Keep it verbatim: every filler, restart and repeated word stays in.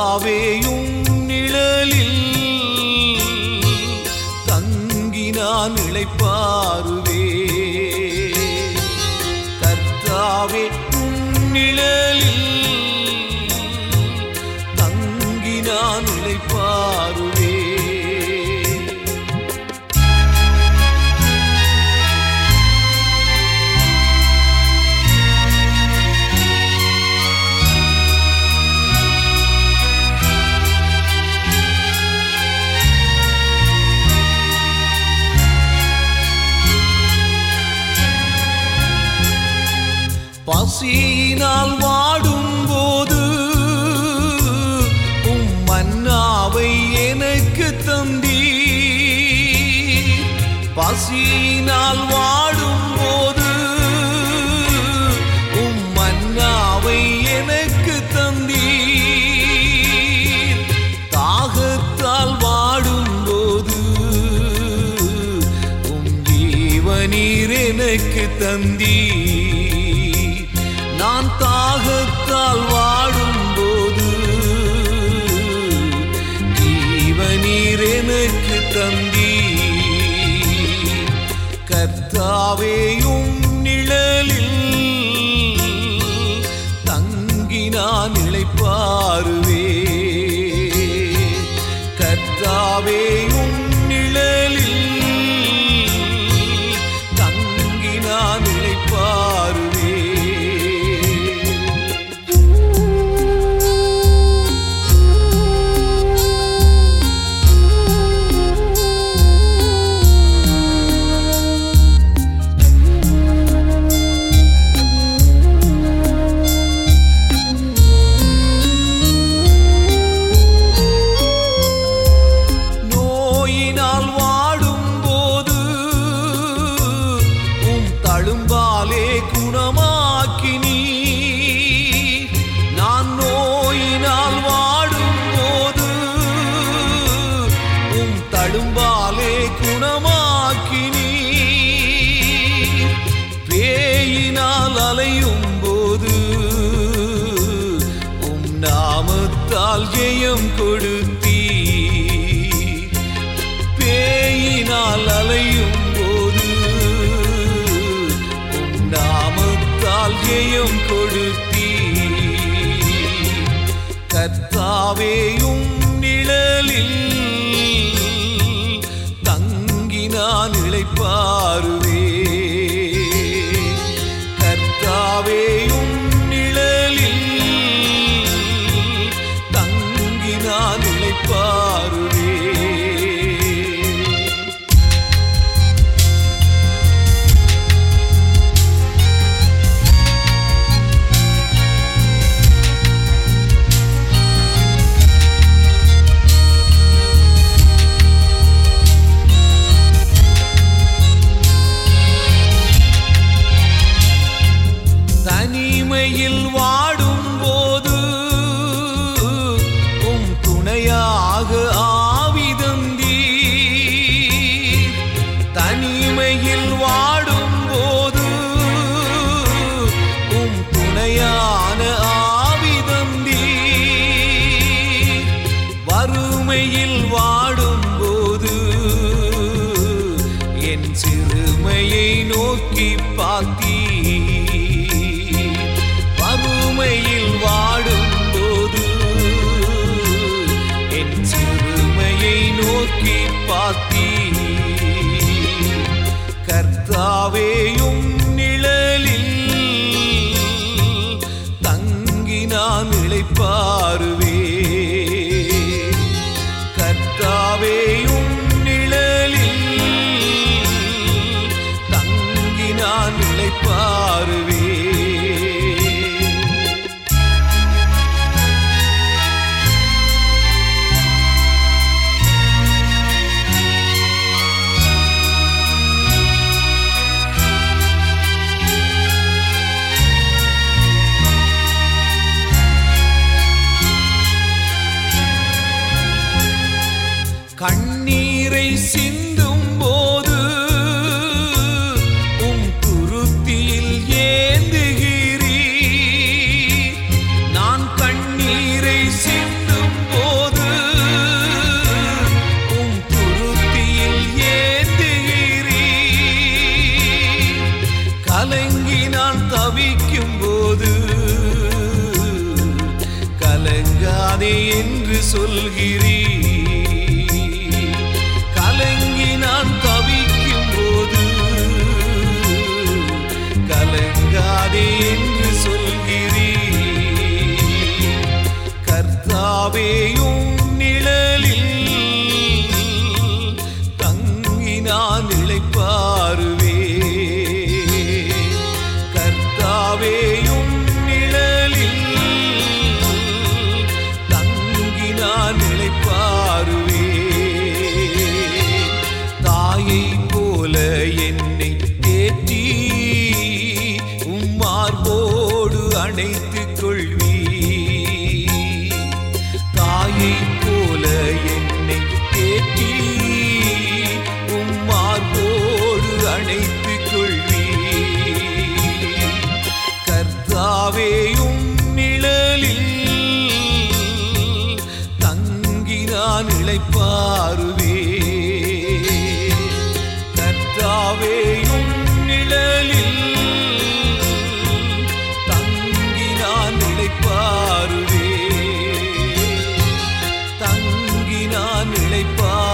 கர்த்தாவேயும் நிழலில் தங்கி நான் இளைப்பாறுவே. கர்த்தாவே நிழலில் தங்கி நான் இளைப்பாறுவே. பசியினால் வாடும் போது உம் மன்னாவை எனக்கு தந்தீர். பசியினால் வாடும் போது உம் மன்னாவை எனக்கு தந்தீர். தாகத்தால் வாடும் போது உம் ஜீவநீர் எனக்கு தந்தீர். நான் தாகத்தால் வாடும்போது ஜீவநீர் எனக்கு தந்தீர். கர்த்தாவேயும் நிழலில் தங்கி நான் இளைப்பாறுவே. கர்த்தாவேயும் நிழலில் தங்கி நான் இளைப்பாறுவே. தழும்பாலே குணமாக்கினீ. நான் நோயினால் வாடும் போது உம் தழும்பாலே குணமாக்கினீ. பேயினால் அலையும் போது உம் நாமத்தால் ஜெயம் கொடுத்தீ. பேயினால் அலையும் ஜெயம் கொடுத்தீ. கர்த்தாவேயும் நிழலில் தங்கி நான் இளைப்பாறுவே. கர்த்தாவேயும் நிழலில் தங்கி நான் இளைப்பாறுவே. தனிமையில் வாடும் போது உம் துணையாக ஆவி தந்தீர். தனிமையில் வாடும் போது உம் துணையான ஆவி தந்தீர். வறுமையில் வாடும் போது என் சிறுமையை நோக்கி பார்த்தீர். வறுமையில் வாடும் போது என் சிறுமையை நோக்கி பார்த்தீர். கர்த்தாவேயும் நிழலில் தங்கி நான் இளைப்பாறுவே. கர்த்தாவேயும் நிழலில் தங்கி நான் இளைப்பாறுவே. கலங்காதே என்று சொல்கிறீர். கலங்கி நான் தவிக்கும் போது கலங்காதே என்று சொல்கிறீர். கர்த்தாவேயும் நிழலில் தங்கி நான் இளைப்பாறுவே. கர்த்தாவேயும் நிழலில் தங்கி நான் இளைப்பாறுவே. தாயை போல என்னை தேற்றி உம்மார்போடு அணைத்துக் கொள்வீ. தாயை போல என்னை தேற்றி உம்மார்போடு அணைத்துக் கொள்வீ. கர்த்தாவேயும் நிழலில் தங்கி நான் இளைப்பாறுவே. கர்த்தாவேயும் நிழலில் தங்கி நான் இளைப்பாறுவே. தங்கி நான் இளைப்பாறுவே.